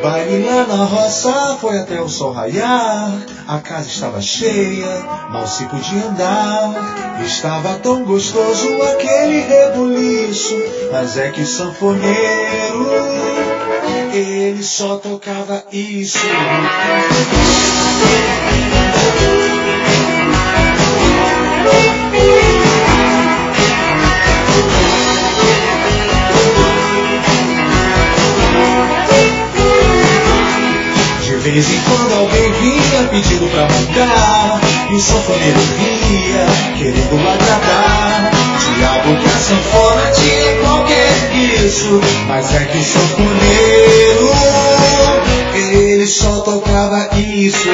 baile lá na roça foi até o sol raiar. A casa estava cheia, mal se podia andar. Estava tão gostoso aquele rebuliço. Mas é que o sanfoneiro, ele só tocava isso. De vez em quando alguém vinha pedindo pra mudar, e o sanfoneiro ria, querendo agradar. Diabo que a sanfona tinha qualquer vício, mas é que o sanfoneiro, ele só tocava isso.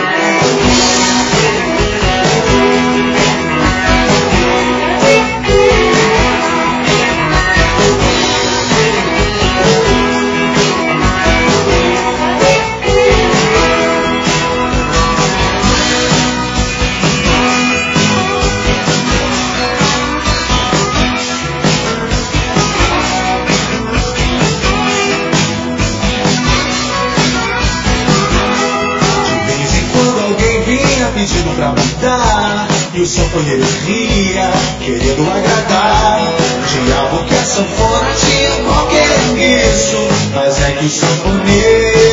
Pedindo pra mudar, e o sanfoneiro ria, querendo agradar. Diabo que a sanfona tinha qualquer vício, mas é que o sanfoneiro,